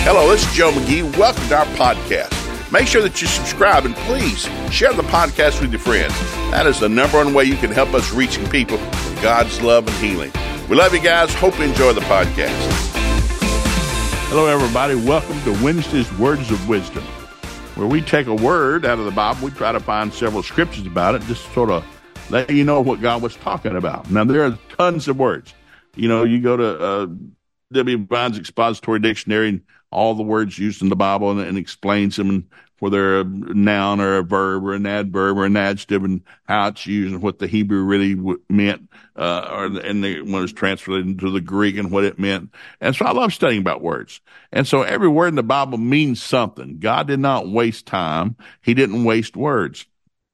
Hello, this is Joe McGee. Welcome to our podcast. Make sure that you subscribe and please share the podcast with your friends. That is the number one way you can help us reaching people with God's love and healing. We love you guys. Hope you enjoy the podcast. Hello, everybody. Welcome to Wednesday's Words of Wisdom, where we take a word out of the Bible. We try to find several scriptures about it, just to sort of let you know what God was talking about. Now, there are tons of words. You know, you go to W. Vine's Expository Dictionary, and all the words used in the Bible and explains them, whether they're a noun or a verb or an adverb or an adjective, and how it's used and what the Hebrew really meant, when it was translated into the Greek and what it meant. And so I love studying about words. And so every word in the Bible means something. God did not waste time. He didn't waste words.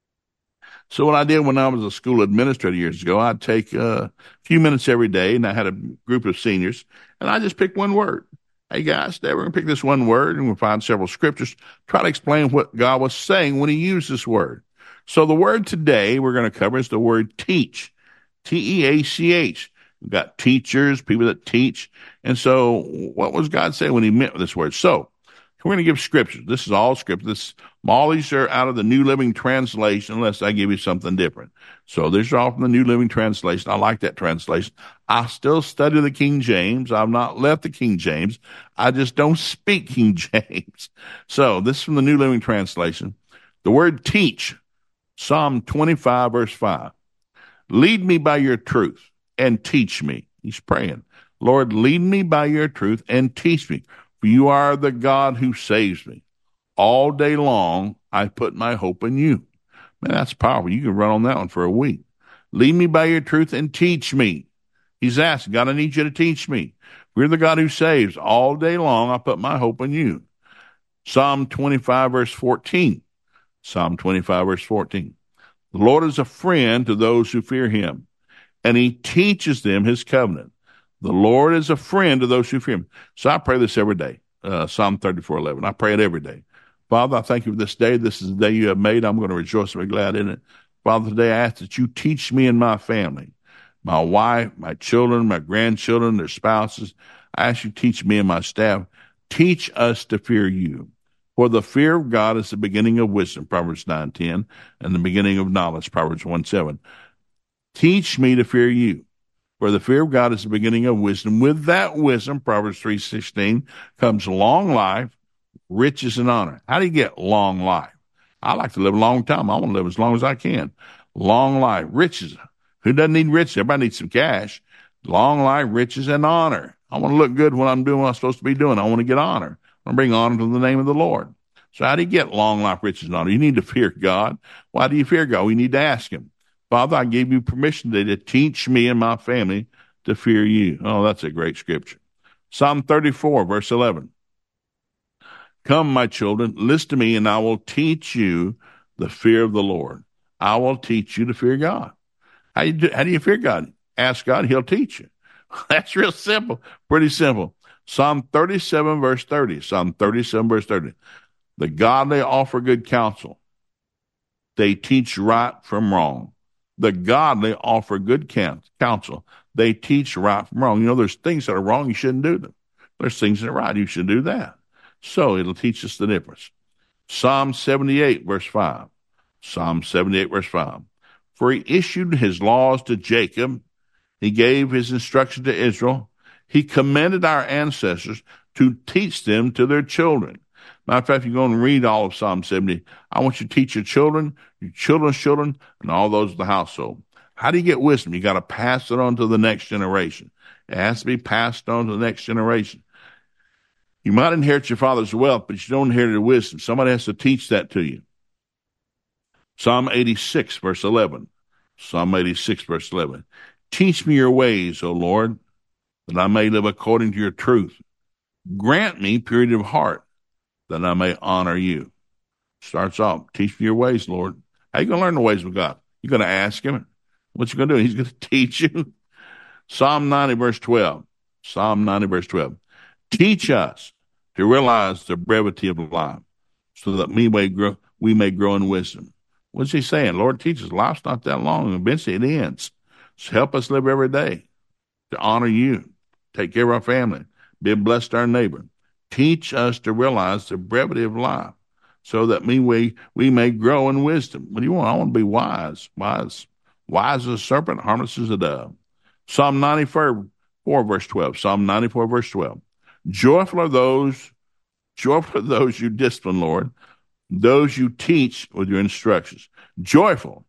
So what I did when I was a school administrator years ago, I'd take a few minutes every day, and I had a group of seniors, and I just picked one word. Hey, guys, today we're going to pick this one word, and we'll find several scriptures, try to explain what God was saying when he used this word. So the word today we're going to cover is the word teach, T-E-A-C-H. We've got teachers, people that teach. And so what was God saying when he meant this word? So we're going to give scriptures. This is all scripture. All these are out of the New Living Translation, unless I give you something different. So these are all from the New Living Translation. I like that translation. I still study the King James. I've not left the King James. I just don't speak King James. So this is from the New Living Translation. The word teach, Psalm 25, verse 5. Lead me by your truth and teach me. He's praying. Lord, lead me by your truth and teach me. For you are the God who saves me. All day long, I put my hope in you. Man, that's powerful. You can run on that one for a week. Lead me by your truth and teach me. He's asking, God, I need you to teach me. You're the God who saves. All day long, I put my hope in you. Psalm 25, verse 14. Psalm 25, verse 14. The Lord is a friend to those who fear him, and he teaches them his covenant. The Lord is a friend to those who fear him. So I pray this every day. Psalm 34:11. I pray it every day. Father, I thank you for this day. This is the day you have made. I'm going to rejoice and be glad in it. Father, today I ask that you teach me and my family, my wife, my children, my grandchildren, their spouses. I ask you to teach me and my staff. Teach us to fear you. For the fear of God is the beginning of wisdom, Proverbs 9:10, and the beginning of knowledge, Proverbs 1:7. Teach me to fear you. For the fear of God is the beginning of wisdom. With that wisdom, Proverbs 3:16, comes long life, riches, and honor. How do you get long life? I like to live a long time. I want to live as long as I can. Long life, riches. Who doesn't need riches? Everybody needs some cash. Long life, riches, and honor. I want to look good when I'm doing what I'm supposed to be doing. I want to get honor. I want to bring honor to the name of the Lord. So how do you get long life, riches, and honor? You need to fear God. Why do you fear God? We need to ask him. Father, I gave you permission today to teach me and my family to fear you. Oh, that's a great scripture. Psalm 34, verse 11. Come, my children, listen to me, and I will teach you the fear of the Lord. I will teach you to fear God. How do you fear God? Ask God, he'll teach you. That's real simple, pretty simple. Psalm 37, verse 30. Psalm 37, verse 30. The godly offer good counsel. They teach right from wrong. The godly offer good counsel. They teach right from wrong. You know, there's things that are wrong, you shouldn't do them. There's things that are right, you should do that. So it'll teach us the difference. Psalm 78, verse 5. Psalm 78, verse 5. For he issued his laws to Jacob. He gave his instruction to Israel. He commanded our ancestors to teach them to their children. Matter of fact, if you go and read all of Psalm 70, I want you to teach your children's children, and all those of the household. How do you get wisdom? You got to pass it on to the next generation. It has to be passed on to the next generation. You might inherit your father's wealth, but you don't inherit the wisdom. Somebody has to teach that to you. Psalm 86, verse 11. Psalm 86, verse 11. Teach me your ways, O Lord, that I may live according to your truth. Grant me purity of heart, that I may honor you. Starts off, teach me your ways, Lord. How are you going to learn the ways of God? You're going to ask him. What's he going to do? He's going to teach you. Psalm 90, verse 12. Psalm 90, verse 12. Teach us to realize the brevity of life, so that we may grow in wisdom. What's he saying? Lord, teach us. Life's not that long. Eventually it ends. So help us live every day to honor you, take care of our family, be blessed to our neighbor. Teach us to realize the brevity of life so that we may grow in wisdom. What do you want? I want to be wise. Wise as a serpent, harmless as a dove. Psalm 94, verse 12. Psalm 94, verse 12. Joyful are those you discipline, Lord, those you teach with your instructions. Joyful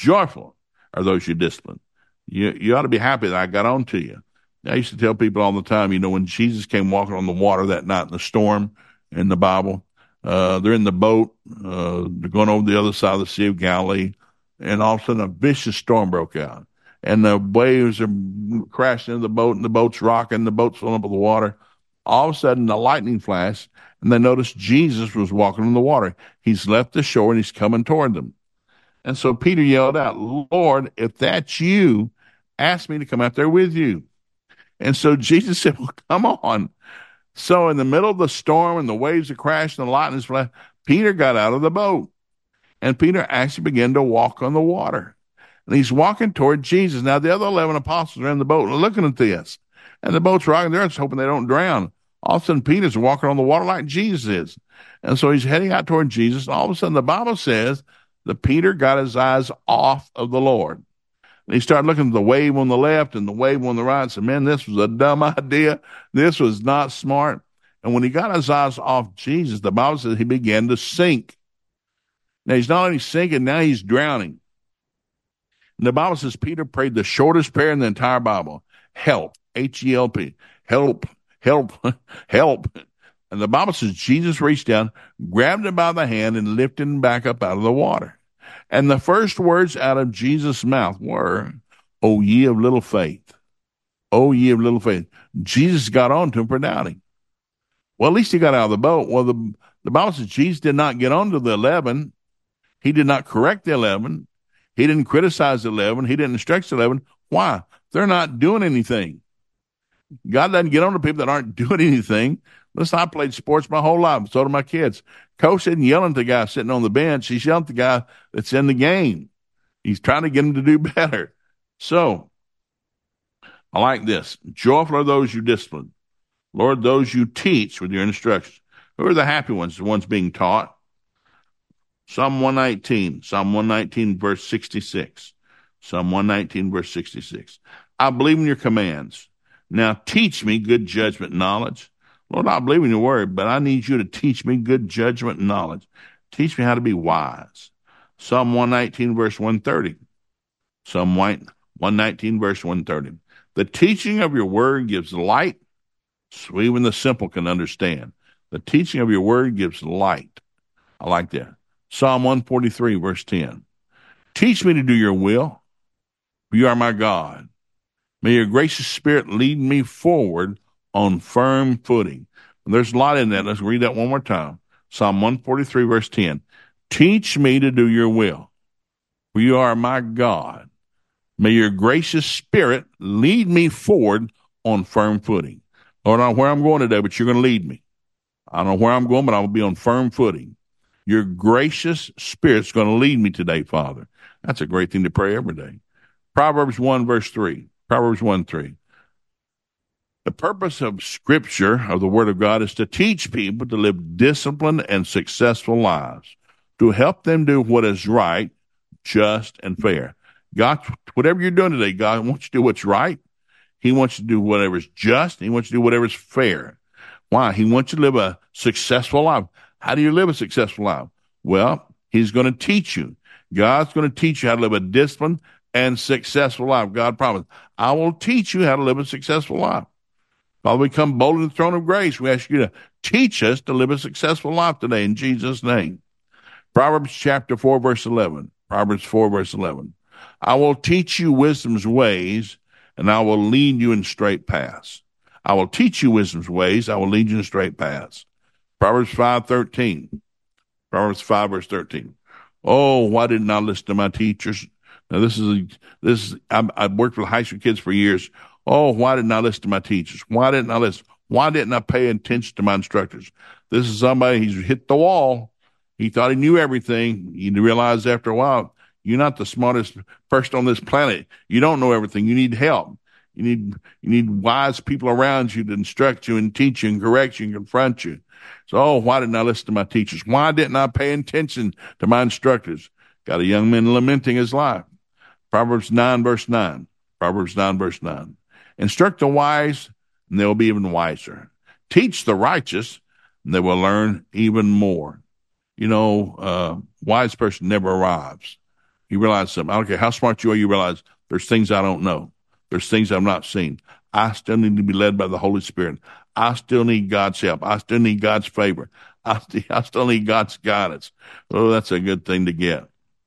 are those you discipline. You ought to be happy that I got on to you. I used to tell people all the time, when Jesus came walking on the water that night in the storm in the Bible, they're in the boat, they're going over the other side of the Sea of Galilee, and all of a sudden a vicious storm broke out. And the waves are crashing into the boat, and the boat's rocking, the boat's filling up with water. All of a sudden, a lightning flash, and they noticed Jesus was walking on the water. He's left the shore, and he's coming toward them. And so Peter yelled out, Lord, if that's you, ask me to come out there with you. And so Jesus said, well, come on. So in the middle of the storm and the waves are crashing, the lightning flash, Peter got out of the boat. And Peter actually began to walk on the water. And he's walking toward Jesus. Now, the other 11 apostles are in the boat looking at this. And the boat's rocking there, just hoping they don't drown. All of a sudden, Peter's walking on the water like Jesus is. And so he's heading out toward Jesus. And all of a sudden, the Bible says that Peter got his eyes off of the Lord. And he started looking at the wave on the left and the wave on the right and said, man, this was a dumb idea. This was not smart. And when he got his eyes off Jesus, the Bible says he began to sink. Now, he's not only sinking, now he's drowning. And the Bible says Peter prayed the shortest prayer in the entire Bible. Help, H-E-L-P, help, help, help. And the Bible says Jesus reached down, grabbed him by the hand, and lifted him back up out of the water. And the first words out of Jesus' mouth were, O ye of little faith. O ye of little faith. Jesus got on to him for doubting. Well, at least he got out of the boat. Well, the Bible says Jesus did not get on to the 11. He did not correct the 11. He didn't criticize the 11. He didn't instruct the 11. Why? They're not doing anything. God doesn't get on to people that aren't doing anything. Listen, I played sports my whole life. So do my kids. Coach isn't yelling at the guy sitting on the bench. He's yelling at the guy that's in the game. He's trying to get him to do better. So, I like this. Joyful are those you discipline. Lord, those you teach with your instructions. Who are the happy ones, the ones being taught? Psalm 119, verse 66. Psalm 119, verse 66. I believe in your commands. Now teach me good judgment and knowledge. Lord, I believe in your word, but I need you to teach me good judgment and knowledge. Teach me how to be wise. Psalm 119, verse 130. Psalm 119, verse 130. The teaching of your word gives light, so even the simple can understand. The teaching of your word gives light. I like that. Psalm 143, verse 10. Teach me to do your will, for you are my God. May your gracious spirit lead me forward on firm footing. And there's a lot in that. Let's read that one more time. Psalm 143, verse 10. Teach me to do your will, for you are my God. May your gracious spirit lead me forward on firm footing. Lord, I don't know where I'm going today, but you're going to lead me. I don't know where I'm going, but I will be on firm footing. Your gracious spirit's going to lead me today, Father. That's a great thing to pray every day. Proverbs 1, verse 3. Proverbs 1:3. The purpose of Scripture, of the Word of God, is to teach people to live disciplined and successful lives, to help them do what is right, just, and fair. God, whatever you're doing today, God wants you to do what's right. He wants you to do whatever's just. He wants you to do whatever's fair. Why? He wants you to live a successful life. How do you live a successful life? Well, He's going to teach you. God's going to teach you how to live a disciplined and successful life. God promised, I will teach you how to live a successful life. Father, we come boldly to the throne of grace. We ask you to teach us to live a successful life today in Jesus' name. Proverbs chapter 4, verse 11. Proverbs 4, verse 11. I will teach you wisdom's ways, and I will lead you in straight paths. I will teach you wisdom's ways. I will lead you in straight paths. Proverbs 5:13. Proverbs 5, verse 13. Oh, why didn't I listen to my teachers? Now, I've worked with high school kids for years. Oh, why didn't I listen to my teachers? Why didn't I listen? Why didn't I pay attention to my instructors? This is somebody, he's hit the wall. He thought he knew everything. You realize after a while, you're not the smartest person on this planet. You don't know everything. You need help. You need wise people around you to instruct you and teach you and correct you and confront you. So, why didn't I listen to my teachers? Why didn't I pay attention to my instructors? Got a young man lamenting his life. Proverbs 9, verse 9. Proverbs 9, verse 9. Instruct the wise, and they will be even wiser. Teach the righteous, and they will learn even more. Wise person never arrives. You realize something. I don't care how smart you are, you realize there's things I don't know. There's things I've not seen. I still need to be led by the Holy Spirit. I still need God's help. I still need God's favor. I still need God's guidance. Oh, that's a good thing to get.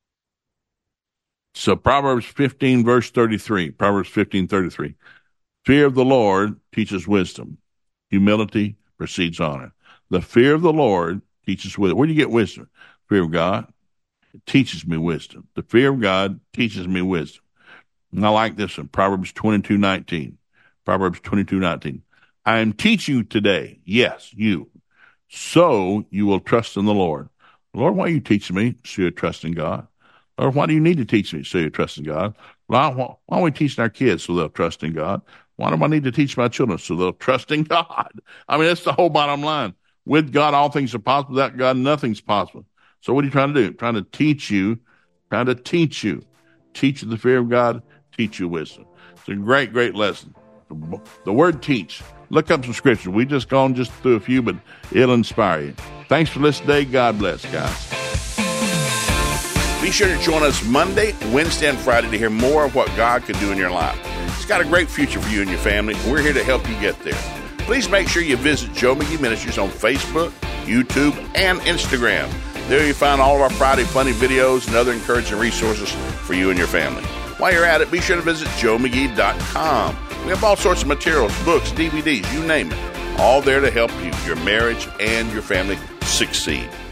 So Proverbs 15, verse 33. Proverbs 15:33. Fear of the Lord teaches wisdom. Humility precedes honor. The fear of the Lord teaches wisdom. Where do you get wisdom? Fear of God. It teaches me wisdom. The fear of God teaches me wisdom. And I like this in Proverbs 22:19. Proverbs 22:19. I am teaching you today, yes, you, so you will trust in the Lord. Lord, why are you teaching me? So you trust in God. Lord, why do you need to teach me? So you trust in God. Why are we teaching our kids so they'll trust in God? Why do I need to teach my children so they'll trust in God? I mean, that's the whole bottom line. With God, all things are possible. Without God, nothing's possible. So what are you trying to do? Trying to teach you. Teach you the fear of God, teach you wisdom. It's a great, great lesson. The word teach. Look up some scripture. We just gone through a few, but it'll inspire you. Thanks for listening today. God bless, guys. Be sure to join us Monday, Wednesday, and Friday to hear more of what God can do in your life. He's got a great future for you and your family. We're here to help you get there. Please make sure you visit Joe McGee Ministries on Facebook, YouTube, and Instagram. There you find all of our Friday funny videos and other encouraging resources for you and your family. While you're at it, be sure to visit joemcgee.com. We have all sorts of materials, books, DVDs, you name it. All there to help you, your marriage, and your family succeed.